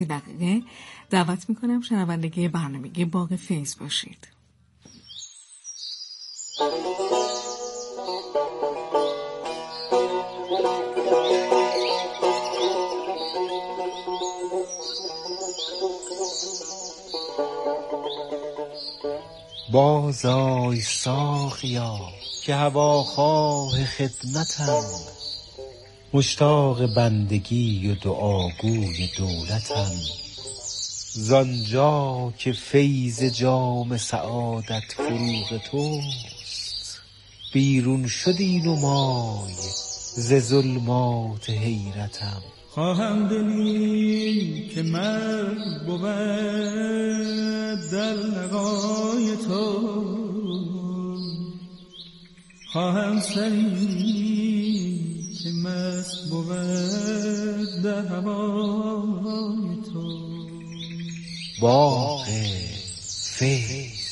دقیقه دعوت میکنم شنوندگی برنامه باغ فیض باشید. باز آی ساقیا که هواخواه خدمتم، مشتاق بندگی و دعاگوی دولتم. زانجا که فیض جام سعادت فروغ توست، بیرون شد این نمای ز ظلمات حیرتم. خواهم دلی که من بود در لقای تو، خواهم سری که مست بود در هوای تو. باغ فیض.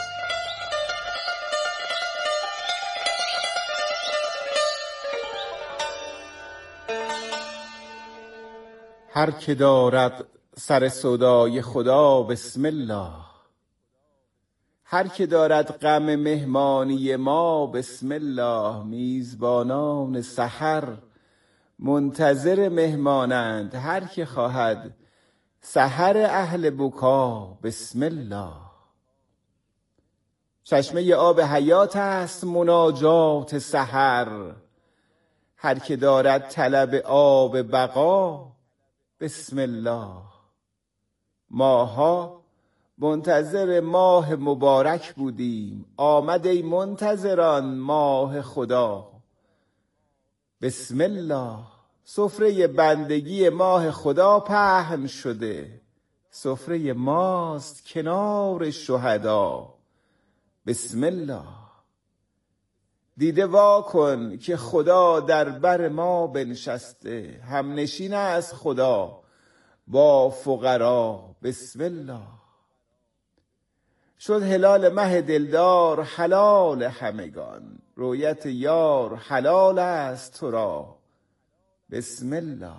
هر که دارد سر سودای خدا بسم الله، هر که دارد غم مهمانی ما بسم الله. میزبانان سحر منتظر مهمانند، هر که خواهد سحر اهل بکا بسم الله. چشمه آب حیات است مناجات سحر، هر که دارد طلب آب بقا بسم الله. ماها منتظر ماه مبارک بودیم، آمد ای منتظران ماه خدا بسم الله. سفره بندگی ماه خدا پهن شده، سفره ماست کنار شهدا بسم الله. دیده وا کن که خدا در بر ما بنشسته، همنشین است خدا با فقرا بسم الله. شد هلال مه دلدار حلال همگان، رویت یار حلال است تو را بسم الله.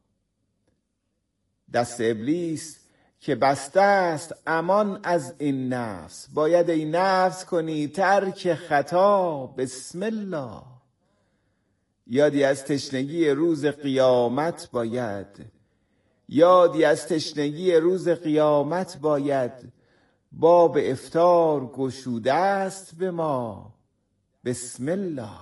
دست ابلیس که بسته است امان از این نفس، باید ای نفس کنی ترک خطا بسم الله. یادی از تشنگی روز قیامت باید، یادی از تشنگی روز قیامت باید، باب افطار گشوده است به ما بسم الله.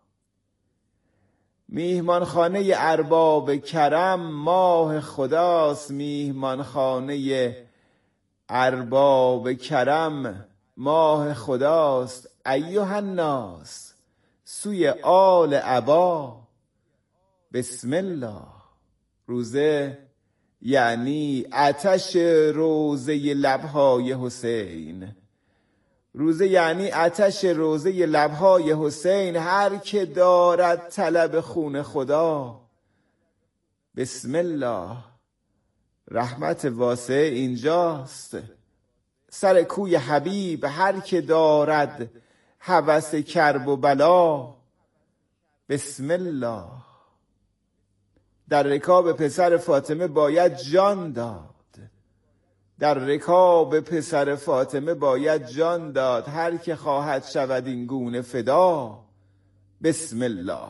میهمانخانه ارباب کرم ماه خداست، میهمانخانه ارباب کرم ماه خداست. ایها الناس سوی آل عبا بسم الله. روزه یعنی آتش روزه لبهای حسین، روزه یعنی آتش روزه لبهای حسین. هر که دارد طلب خون خدا بسم الله. رحمت واسع اینجاست سر کوی حبیب، هر که دارد هوس کرب و بلا بسم الله. در رکاب پسر فاطمه باید جان داد، در رکاب پسر فاطمه باید جان داد. هر که خواهد شود این گونه فدا بسم الله.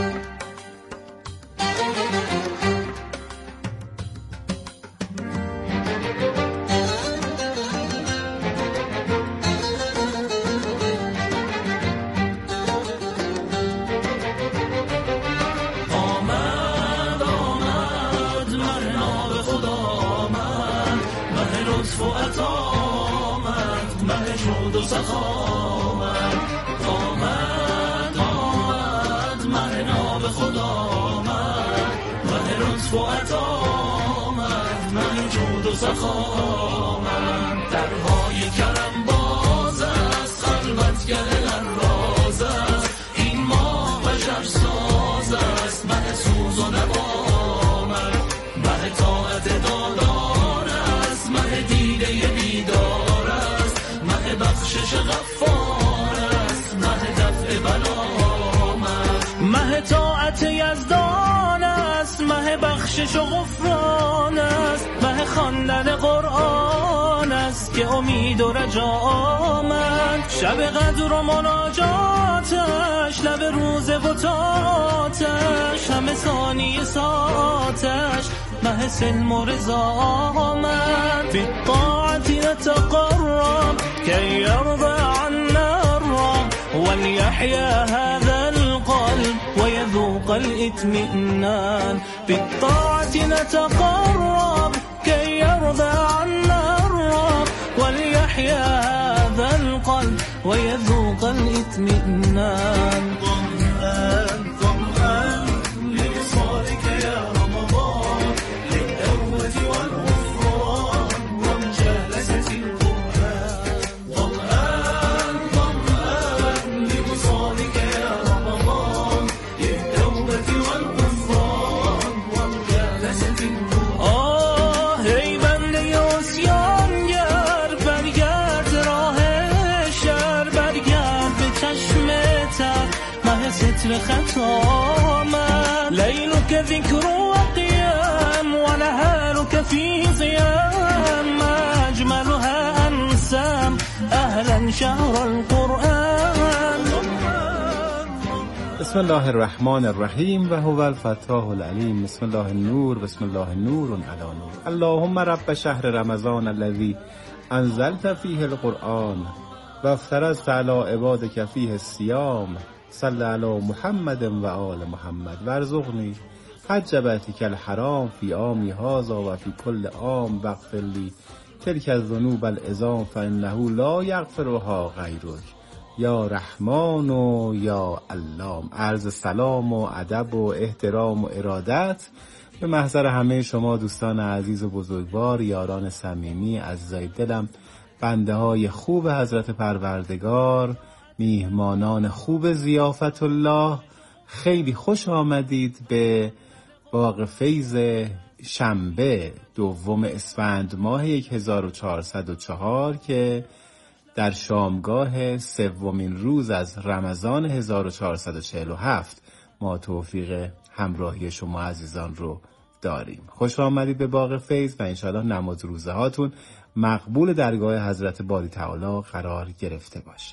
درهای کرم باز است، خلوتگر راز است، این ماه بشر ساز است، مه سوز و نوامد، مه طاعت دادار است، مه دیده بیدار است، مه بخشش غفار است، مه دفع بلا آمد، مه طاعت یزدان است، مه مه بخشش و غفران است، مه خواندن قرآن است که امید و رجا من. شب قدر و مناجاتش، لب روز وتاتش، همه ثانیه ساعتش مه سلم و رضا من. فی الطاعت نتقرب کی یرضى عنا الرب، وليحيا هذا القلب ويذوق الاطمئنان. بالطاعة نتقرب كي يرضى عنا الرب، وليحيا هذا القلب ويذوق الاطمئنان. ظمآن ظمآن لوصالك يا رمضان، للتوبة والغفران ومجالسة القرآن. ظمآن ظمآن لوصالك يا رمضان، للتوبة والغفران ومجالسة القرآن. ای بنده عصیانگر، برگرد راه شر، برگرد به چشم تر مه ستر خطا من. لیلک ذکر و قیام و نهارک فی صیام، اجملها انسام اهلا شهر القرآن. بسم الله الرحمن الرحیم و هو الفتاح العلیم. بسم الله النور، بسم الله نور علی نور. اللهم رب شهر رمضان الذی انزلت فیه القرآن و افترضت علی عبادک فیه الصیام، صل علی محمد و آل محمد وارزقنی حج بیتک الحرام فی عامی هذا و فی کل عام، واغفر لی تلک الذنوب العظام فانه لا یغفرها غیرک یا رحمان و یا علام. عرض سلام و ادب و احترام و ارادت به محضر همه شما دوستان عزیز و بزرگوار، یاران صمیمی، عزیزای دلم، بنده های خوب حضرت پروردگار، میهمانان خوب ضیافت الله. خیلی خوش آمدید به باغ فیض شنبه دوم اسفند ماه 1404 که در شامگاه سومین روز از رمضان 1447 ما توفیق همراهی شما عزیزان رو داریم. خوش آمدید به باغ فیض و انشاءالله نماز روزه هاتون مقبول درگاه حضرت باری تعالی قرار گرفته باشه.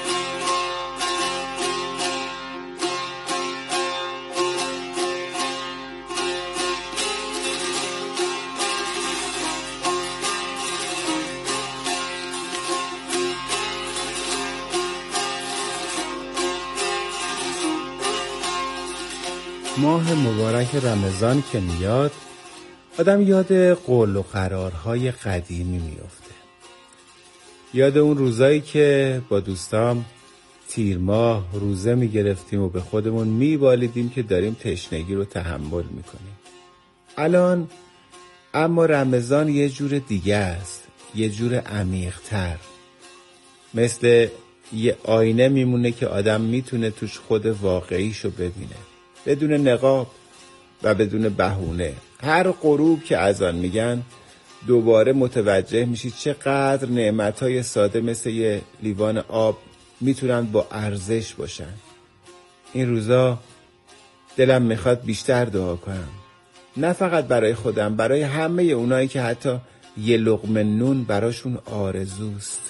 ماه مبارک رمضان که میاد، آدم یاد قول و قرارهای قدیمی میفته. یاد اون روزایی که با دوستام تیر ماه روزه میگرفتیم و به خودمون میبالیدیم که داریم تشنگی رو تحمل میکنیم. الان اما رمضان یه جور دیگه است، یه جور عمیق‌تر. مثل یه آینه میمونه که آدم میتونه توش خود واقعیشو ببینه، بدون نقاب و بدون بهونه. هر غروب که اذان میگن دوباره متوجه میشید چقدر نعمتهای ساده مثل یه لیوان آب میتونن با ارزش باشن. این روزا دلم میخواد بیشتر دعا کنم، نه فقط برای خودم، برای همه اونایی که حتی یه لقمه نون براشون آرزوست.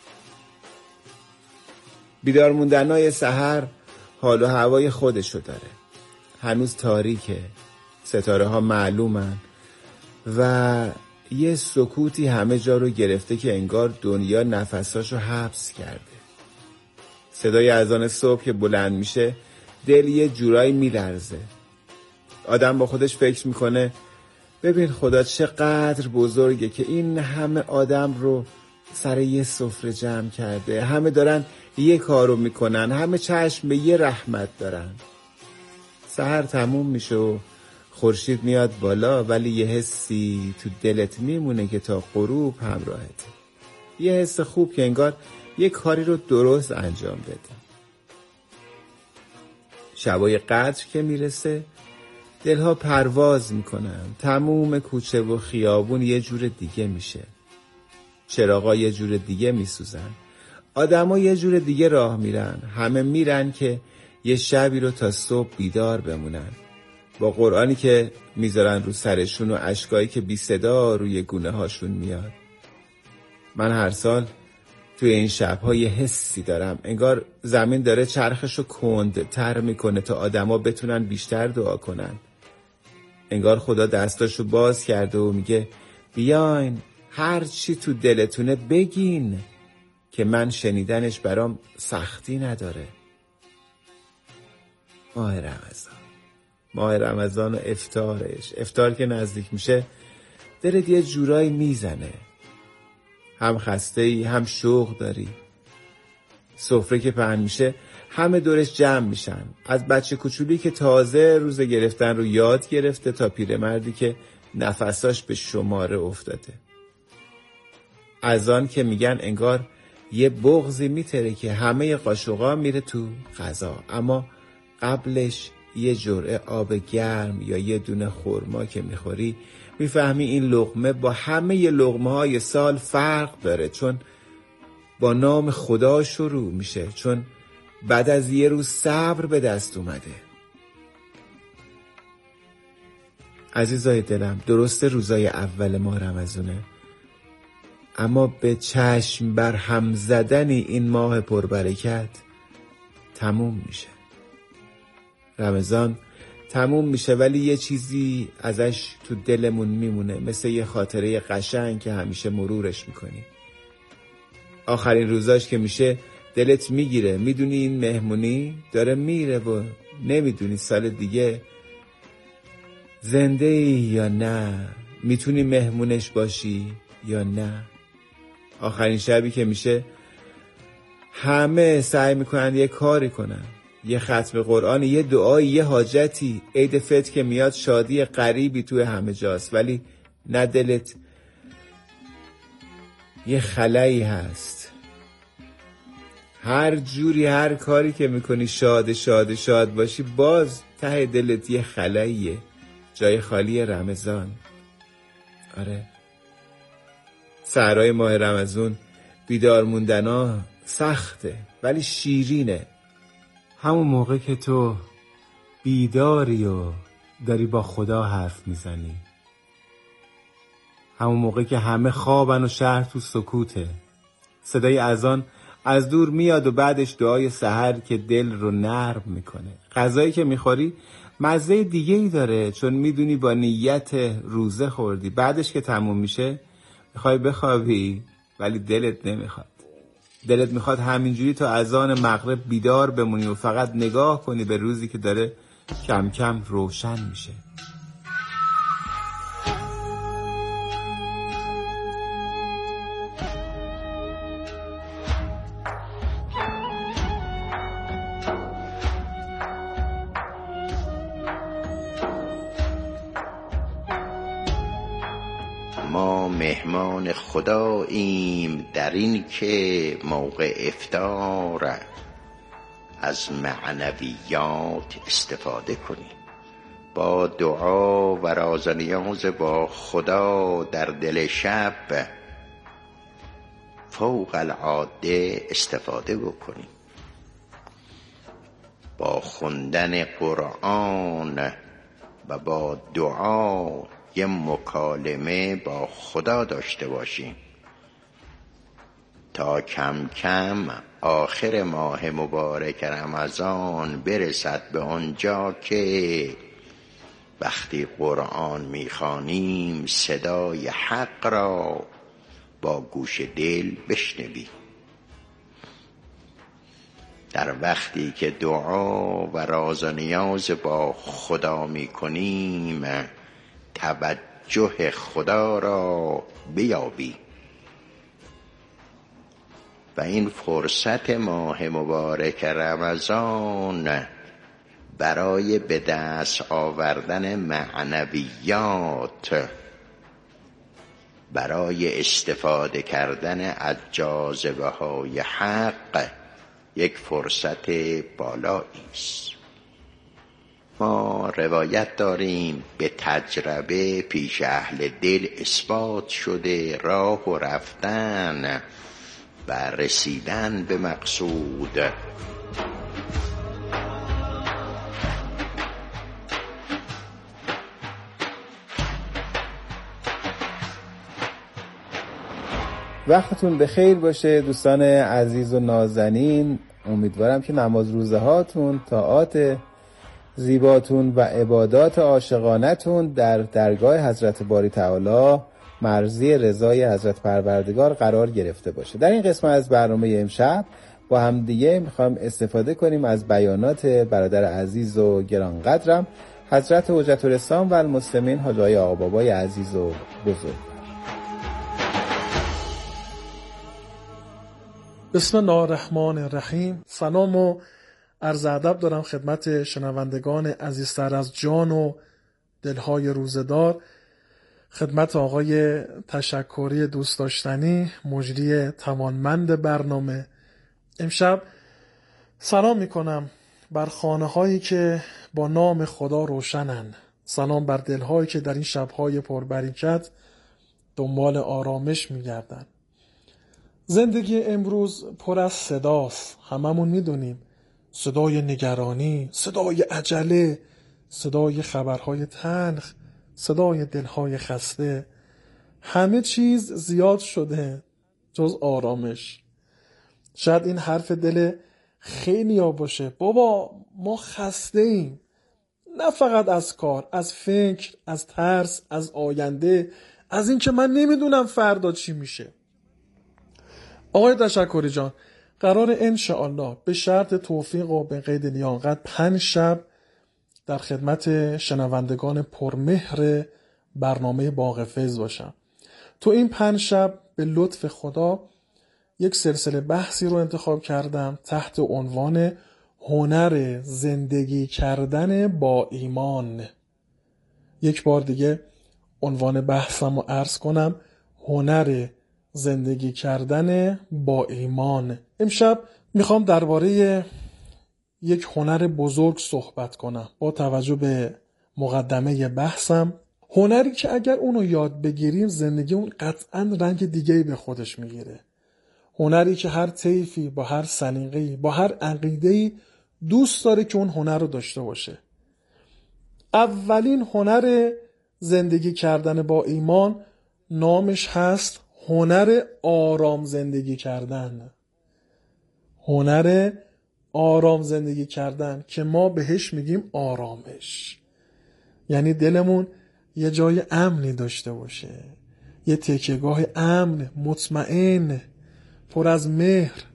بیدار موندنای سحر حال و هوای خودشو داره. هنوز تاریکه، ستاره ها معلومن و یه سکوتی همه جا رو گرفته که انگار دنیا نفساشو حبس کرده. صدای اذان صبح که بلند میشه دل یه جورایی میلرزه. آدم با خودش فکر میکنه ببین خدا چقدر بزرگه که این همه آدم رو سر یه سفره جمع کرده. همه دارن یه کارو میکنن، همه چشم به یه رحمت دارن. سحر تموم میشه و خورشید میاد بالا، ولی یه حسی تو دلت میمونه که تا غروب همراهت. یه حس خوب که انگار یه کاری رو درست انجام بده. شبای قدر که میرسه دلها پرواز میکنن، تموم کوچه و خیابون یه جور دیگه میشه، چراغا یه جور دیگه میسوزن، آدما یه جور دیگه راه میرن. همه میرن که یه شبی رو تا صبح بیدار بمونن. با قرآنی که میذارن رو سرشون و اشکایی که بی صدا روی گونه هاشون میاد. من هر سال توی این شب‌ها یه حسی دارم، انگار زمین داره چرخشو کندتر میکنه تا آدما بتونن بیشتر دعا کنن. انگار خدا دستاشو باز کرده و میگه بیاین هر چی تو دلتونه بگین که من شنیدنش برام سختی نداره. ماه رمضان و افطارش، افطار که نزدیک میشه دلت یه جورایی میزنه، هم خسته‌ای هم شوق داری. سفره که پهن میشه همه دورش جمع میشن، از بچه کوچولی که تازه روزه گرفتن رو یاد گرفته تا پیرمردی که نفساش به شماره افتاده. از آن که میگن انگار یه بغضی میتره که همه قاشقا میره تو غذا، اما قبلش یه جرعه آب گرم یا یه دونه خرما که میخوری میفهمی این لقمه با همه لقمه های سال فرق داره، چون با نام خدا شروع میشه، چون بعد از یه روز صبر به دست اومده. عزیزای دلم، درسته روزای اول ماه رمضونه، اما به چشم بر هم زدنی این ماه پربرکت تموم میشه. رمضان تموم میشه ولی یه چیزی ازش تو دلمون میمونه، مثل یه خاطره قشنگ که همیشه مرورش میکنی. آخرین روزاش که میشه دلت میگیره، میدونی این مهمونی داره میره و نمیدونی سال دیگه زنده ای یا نه، میتونی مهمونش باشی یا نه. آخرین شبی که میشه همه سعی میکنن یه کاری کنن، یه ختم قرآن، یه دعایی، یه حاجتی. عید فطر که میاد شادی غریبی توی همه جاست، ولی نه دلت یه خلایی هست. هر جوری هر کاری که میکنی شاد باشی، باز ته دلت یه خلاییه، جای خالی رمضان. آره، سحرای ماه رمضان بیدار موندنا سخته ولی شیرینه. همون موقع که تو بیداری و داری با خدا حرف میزنی، همون موقع که همه خوابن و شهر تو سکوته، صدای اذان از دور میاد و بعدش دعای سحر که دل رو نرم میکنه. غذایی که میخوری مزه دیگه ای داره، چون میدونی با نیت روزه خوردی. بعدش که تموم میشه میخوای بخوابی ولی دلت نمیخواد. دلت میخواد همینجوری تا اذان مغرب بیدار بمونی و فقط نگاه کنی به روزی که داره کم کم روشن میشه. ما مهمان خداییم در این که موقع افطار از معنویات استفاده کنیم، با دعا و راز و نیاز با خدا در دل شب فوق العاده استفاده بکنیم، با خوندن قرآن و با دعا یه مکالمه با خدا داشته باشیم تا کم کم آخر ماه مبارک رمضان برسد به آنجا که وقتی قرآن میخوانیم صدای حق را با گوش دل بشنویم. در وقتی که دعا و راز و نیاز با خدا میکنیم توجه خدا را بیابی و این فرصت ماه مبارک رمضان برای به دست آوردن معنویات، برای استفاده کردن از جاذبه های حق یک فرصت بالایی است. ما روایت داریم به تجربه پیش اهل دل اثبات شده راه و رفتن و رسیدن به مقصود وقتتون بخیر باشه دوستان عزیز و نازنین. امیدوارم که نماز روزه هاتون، طاعات زیباتون و عبادات عاشقانتون در درگاه حضرت باری تعالی مرضی رضای حضرت پروردگار قرار گرفته باشه. در این قسمت از برنامه امشب با هم دیگه میخوایم استفاده کنیم از بیانات برادر عزیز و گرانقدرم حضرت حجت الاسلام و المسلمین حاج آقای آقابابای عزیز و بزرگ. بسم الله الرحمن الرحیم. سلام و عرض ادب دارم خدمت شنوندگان عزیزتر از جان و دلهای روزدار، خدمت آقای تشکری دوست داشتنی مجری توانمند برنامه. امشب سلام میکنم بر خانه هایی که با نام خدا روشنن، سلام بر دلهایی که در این شبهای پربرکت دنبال آرامش میگردن. زندگی امروز پر از صداست، هممون میدونیم، صدای نگرانی، صدای عجله، صدای خبرهای تلخ، صدای دلهای خسته. همه چیز زیاد شده جز آرامش. شاید این حرف دل خیلی ها باشه، بابا ما خسته ایم، نه فقط از کار، از فکر، از ترس، از آینده، از این که من نمیدونم فردا چی میشه. آقای تشکری جان، قرار انشاءالله به شرط توفیق و به قید لیاقت 5 شب در خدمت شنوندگان پرمهر برنامه باغ فیض باشم. تو این 5 شب به لطف خدا یک سلسله بحثی رو انتخاب کردم تحت عنوان هنر زندگی کردن با ایمان. یک بار دیگه عنوان بحثم رو عرض کنم، هنر زندگی کردن با ایمان. امشب میخوام درباره یک هنر بزرگ صحبت کنم با توجه به مقدمه بحثم. هنری که اگر اونو یاد بگیریم زندگی اون قطعا رنگ دیگه‌ای به خودش میگیره. هنری که هر طیفی با هر سلیقه‌ای با هر عقیده‌ای دوست داره که اون هنر رو داشته باشه. اولین هنر زندگی کردن با ایمان نامش هست هنر آرام زندگی کردن. هنر آرام زندگی کردن که ما بهش میگیم آرامش، یعنی دلمون یه جای امنی داشته باشه، یه تکیهگاه امن، مطمئن، پر از مهر.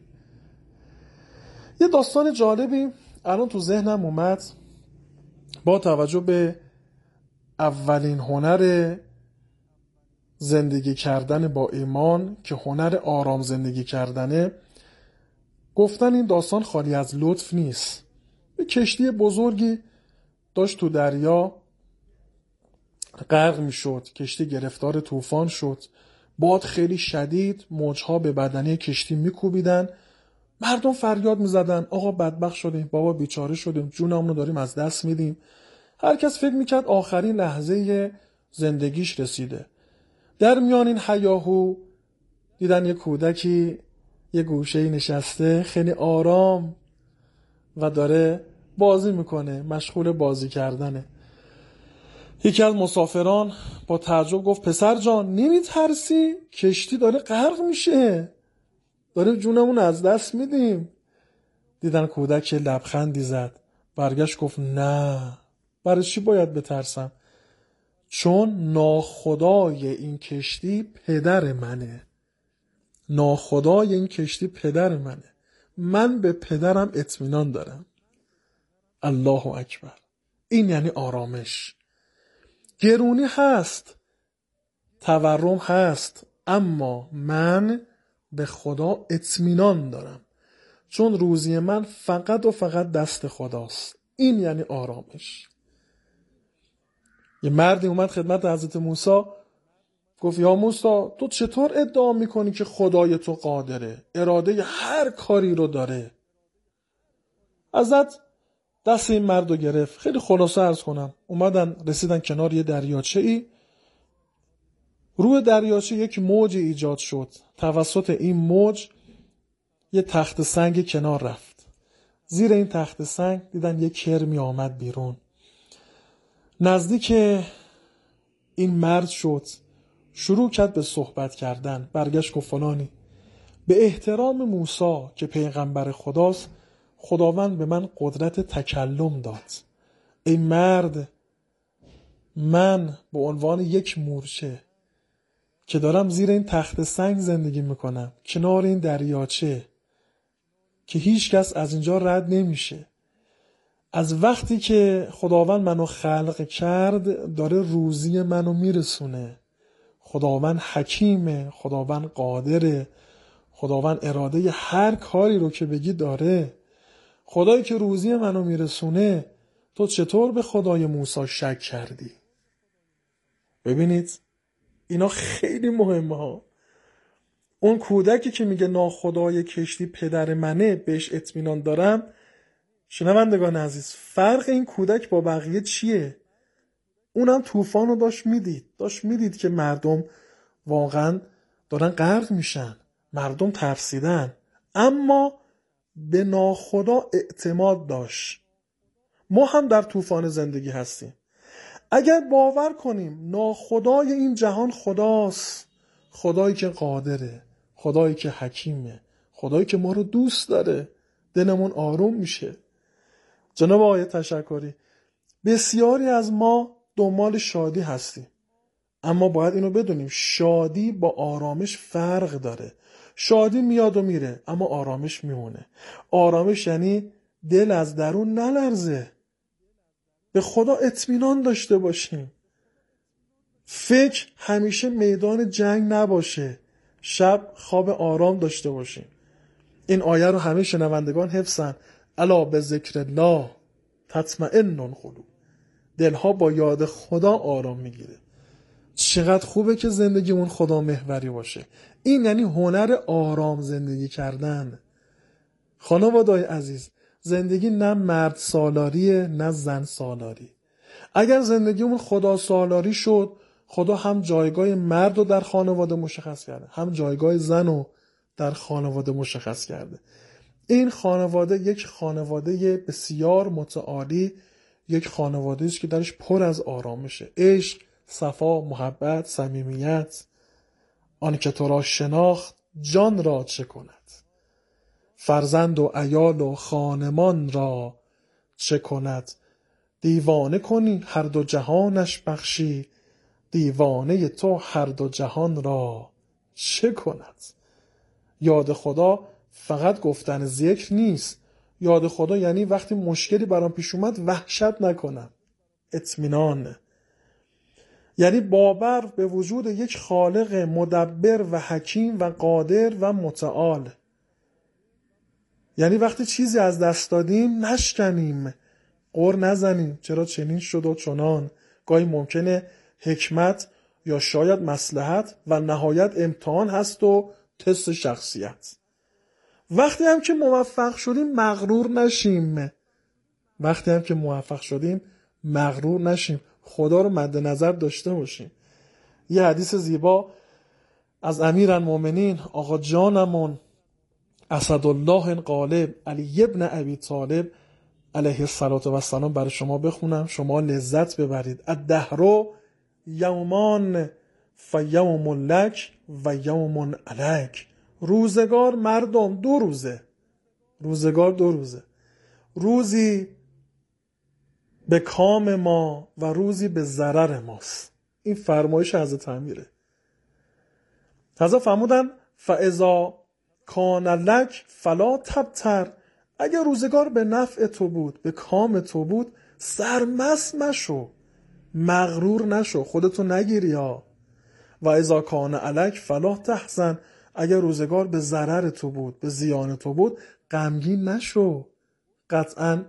یه داستان جالبی الان تو ذهنم اومد با توجه به اولین هنر زندگی کردن با ایمان که هنر آرام زندگی کردنه. گفتن این داستان خالی از لطف نیست. یه کشتی بزرگی داشت تو دریا غرق می شد، کشتی گرفتار طوفان شد، باد خیلی شدید، موجها به بدنه کشتی می کوبیدن. مردم فریاد می زدن آقا بدبخت شدیم، بابا بیچاره شدیم، جونمون رو داریم از دست میدیم. هر کس فکر میکرد آخرین لحظه زندگیش رسیده. در میان این هیاهو دیدن یه کودکی یه گوشه‌ای نشسته خیلی آرام و داره بازی میکنه، مشغول بازی کردنه. یکی از مسافران با تعجب گفت پسر جان نمیترسی؟ کشتی داره غرق میشه، داره جونمون از دست میدیم. دیدن کودک لبخندی زد، برگشت گفت نه، برای چی باید بترسم؟ چون ناخدای این کشتی پدر منه. ناخدای این کشتی پدر منه، من به پدرم اطمینان دارم. الله اکبر. این یعنی آرامش. گرونی هست، تورم هست، اما من به خدا اطمینان دارم چون روزی من فقط و فقط دست خداست. این یعنی آرامش. یه مردی اومد خدمت حضرت موسی، گفت یا موسی تو چطور ادعا میکنی که خدای تو قادره، اراده هر کاری رو داره؟ حضرت دست این مرد رو گرفت. خیلی خلاصه عرض کنم، اومدن رسیدن کنار یه دریاچه ای. روی دریاچه یک موج ایجاد شد، توسط این موج یه تخت سنگ کنار رفت. زیر این تخت سنگ دیدن یه کرمی آمد بیرون، نزدیک این مرد شد، شروع کرد به صحبت کردن. برگشت گفت فلانی، به احترام موسی که پیغمبر خداست، خداوند به من قدرت تکلم داد. ای مرد، من به عنوان یک مورچه که دارم زیر این تخت سنگ زندگی میکنم، کنار این دریاچه که هیچ کس از اینجا رد نمیشه، از وقتی که خداوند منو خلق کرد داره روزی منو میرسونه. خداوند حکیمه، خداوند قادره، خداوند اراده هر کاری رو که بگی داره. خدایی که روزی منو میرسونه، تو چطور به خدای موسی شک کردی؟ ببینید اینا خیلی مهمه ها. اون کودکی که میگه ناخدای کشتی پدر منه، بهش اطمینان دارم. شنوندگان عزیز، فرق این کودک با بقیه چیه؟ اونم طوفان رو داشت میدید که مردم واقعا دارن غرق میشن، مردم ترسیدن، اما به ناخدا اعتماد داشت. ما هم در طوفان زندگی هستیم. اگر باور کنیم ناخدای این جهان خداست، خدایی که قادره، خدایی که حکیمه، خدایی که ما رو دوست داره، دلمون آروم میشه. جناب آقای تشکری، بسیاری از ما دنبال شادی هستیم، اما باید اینو بدونیم شادی با آرامش فرق داره. شادی میاد و میره، اما آرامش میمونه. آرامش یعنی دل از درون نلرزه، به خدا اطمینان داشته باشیم، فکر همیشه میدان جنگ نباشه، شب خواب آرام داشته باشیم. این آیه رو همه شنوندگان حفظن. الا به ذکر الله تطمئن القلوب. دلها با یاد خدا آرام میگیره. چقدر خوبه که زندگیمون خدا محوری باشه. این یعنی هنر آرام زندگی کردن. خانواده‌های عزیز، زندگی نه مرد سالاریه نه زن سالاری. اگر زندگیمون خدا سالاری شد، خدا هم جایگاه مرد رو در خانواده مشخص کرده، هم جایگاه زن رو در خانواده مشخص کرده. این خانواده یک خانواده بسیار متعالی، یک خانواده است که درش پر از آرامشه، عشق، صفا، محبت، صمیمیت. آن که تو را شناخت جان را چه کند، فرزند و عیال و خانمان را چه کند. دیوانه کنی هر دو جهانش بخشی، دیوانه تو هر دو جهان را چه کند. یاد خدا فقط گفتن ذکر نیست. یاد خدا یعنی وقتی مشکلی برام پیش اومد وحشت نکنم، اطمینان. یعنی باور به وجود یک خالق مدبر و حکیم و قادر و متعال. یعنی وقتی چیزی از دست دادیم نشکنیم، غر نزنیم چرا چنین شد و چنان. گاهی ممکنه حکمت یا شاید مصلحت و نهایت امتحان هست و تست شخصیت. وقتی هم که موفق شدیم مغرور نشیم. وقتی هم که موفق شدیم مغرور نشیم، خدا رو مد نظر داشته باشیم. یه حدیث زیبا از امیرالمومنین آقا جانمون اسدالله غالب علی ابن ابی طالب علیه السلام برای شما بخونم، شما لذت ببرید. الدهر یومان فیوم لک و یوم علیک. روزگار مردم دو روزه. روزگار دو روزه. روزی به کام ما و روزی به ضرر ماست. این فرمایش حضرت امیره. حضرت فرمودن فاذا کان لک فلا تبتر. اگر روزگار به نفع تو بود، به کام تو بود، سرمست مشو، مغرور نشو، خودتو نگیری ها. و اذا کان علک فلا تحزن. اگر روزگار به ضرر تو بود، به زیان تو بود، غمگین نشو. قطعاً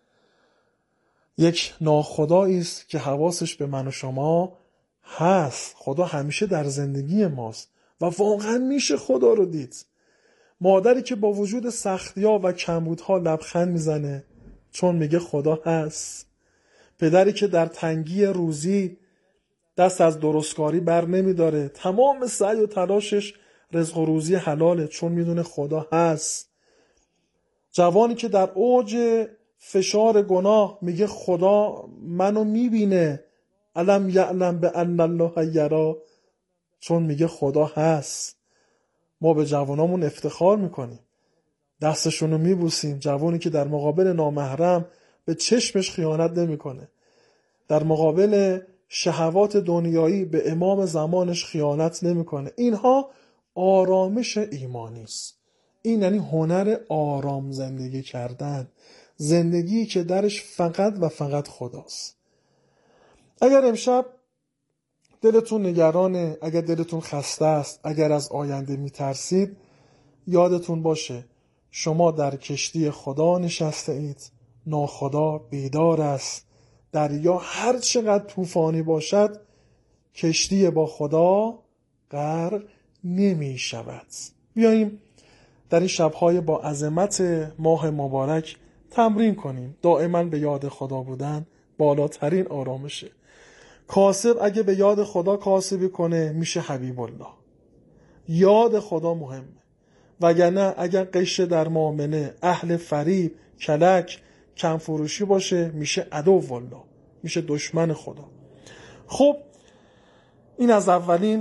یک ناخدایی است که حواسش به من و شما هست. خدا همیشه در زندگی ماست و واقعا میشه خدا رو دید. مادری که با وجود سختی‌ها و کمبودها لبخند میزنه چون میگه خدا هست. پدری که در تنگی روزی دست از درستکاری بر نمیداره، تمام سعی و تلاشش رزق و روزی حلاله چون میدونه خدا هست. جوانی که در اوج فشار گناه میگه خدا منو میبینه، علم یعلم به ان الله یرا، چون میگه خدا هست. ما به جوانامون افتخار میکنیم، دستشون رو میبوسیم. جوانی که در مقابل نامحرم به چشمش خیانت نمیکنه، در مقابل شهوات دنیایی به امام زمانش خیانت نمیکنه. اینها آرامش ایمانی است. این یعنی هنر آرام زندگی کردن، زندگی که درش فقط و فقط خداست. اگر امشب دلتون نگرانه، اگر دلتون خسته است، اگر از آینده میترسید، یادتون باشه شما در کشتی خدا نشسته اید. ناخدا بیدار است. دریا هر چقدر طوفانی باشد کشتی با خدا غرق نمی شود. بیاییم در این شبهای با عظمت ماه مبارک تمرین کنیم. دائما به یاد خدا بودن بالاترین آرامشه. کاسب اگه به یاد خدا کاسبی کنه میشه حبیب الله. یاد خدا مهمه. وگرنه اگر قشه در مؤمنه، اهل فریب، کلک، کم فروشی باشه میشه عدو الله، میشه دشمن خدا. خب این از اولین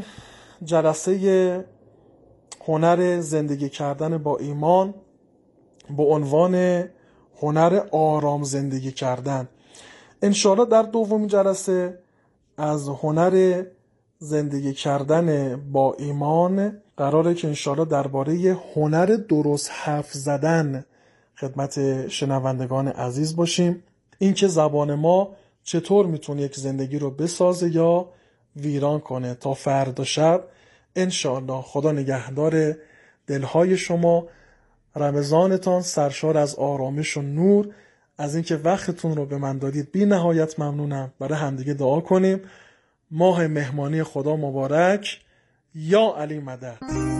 جلسه هنر زندگی کردن با ایمان با عنوان هنر آرام زندگی کردن. انشاءالله در دومین جلسه از هنر زندگی کردن با ایمان قراره که انشاءالله درباره هنر درست حرف زدن خدمت شنوندگان عزیز باشیم. اینکه زبان ما چطور میتونه یک زندگی رو بسازه یا ویران کنه. تا فردا شب انشاءالله. خدا نگهدار دلهای شما. رمضانتان سرشار از آرامش و نور. از اینکه وقتتون رو به من دادید بی نهایت ممنونم. برای همدیگه دعا کنیم. ماه مهمانی خدا مبارک. یا علی مدد.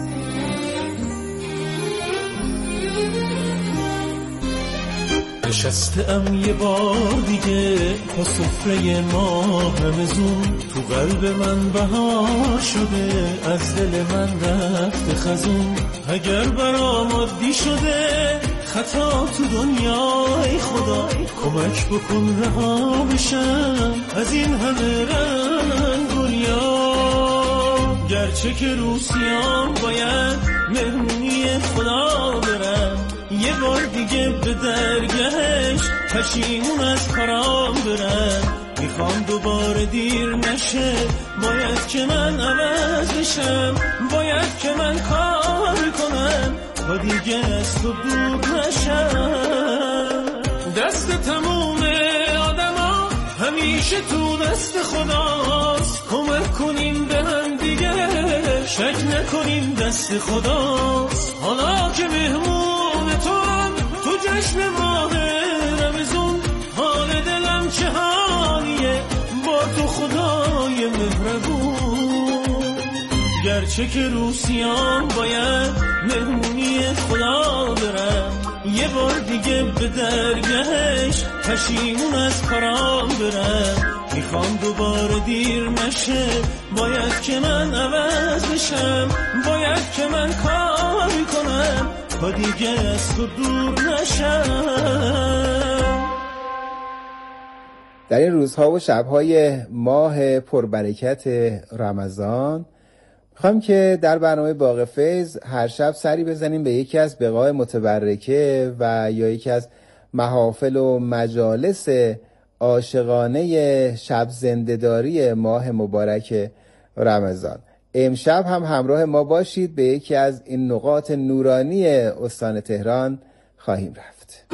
نشستم یه بار دیگه با سفره ماه رمضون، تو قلب من بهار شده، از دل من رفته خزون. اگر برام عادی شده خطا تو دنیای خدا، کمک بکن رها بشم از این همه رنگ دنیا. گرچه که روسیام باید مهمونی خدا برم، یه بار دیگه به درگهش پشیمون از کارام برم. میخوام دوباره دیر نشه، باید که من عوض بشم، باید که من کار کنم تا دیگه از تو دور نشم. دست تموم آدم ها همیشه تو دست خداست، کمک کنیم به هم دیگه، شک نکنیم دست خداست. حالا که مهمون تو هم تو جشن ماه رمضون، حال دلم چه حالیه با تو خدای مهربون. گرچه که روسیام باید مهمونی خدا برم، یه بار دیگه به درگهش پشیمون از کارام برم. میخوام دوباره دیر نشه، باید که من عوض بشم، باید که من کار کنم تا دیگه از تو دور نشم. در این روزها و شبهای ماه پربرکت رمضان میخوام که در برنامه باغ فیض هر شب سری بزنیم به یکی از بقاع متبرکه و یا یکی از محافل و مجالس عاشقانه شب زنده‌داری ماه مبارک رمضان. امشب هم همراه ما باشید، به یکی از این نقاط نورانی استان تهران خواهیم رفت.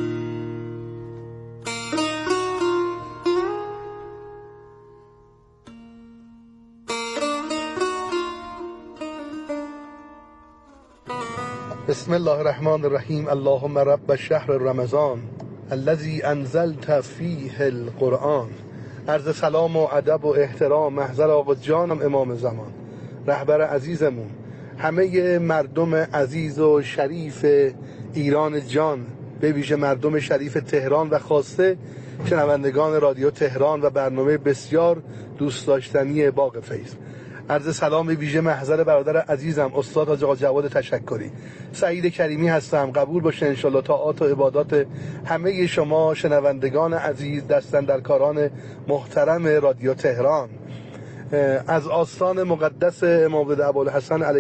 بسم الله الرحمن الرحیم. اللهم رب شهر رمضان الذي انزلت فیه القرآن. عرض سلام و ادب و احترام محضر آقا جانم امام زمان، رهبر عزیزمون، همه مردم عزیز و شریف ایران جان، به ویژه مردم شریف تهران و خاصه شنوندگان رادیو تهران و برنامه بسیار دوست داشتنی باغ فیض. عرض سلام به ویژه محضر برادر عزیزم استاد حاج آقا جواد تشکری. سعید کریمی هستم. قبول باشه انشالله طاعات و عبادات همه شما شنوندگان عزیز، دستاندرکاران محترم رادیو تهران. از آستان مقدس امام زاده ابوالحسن علیه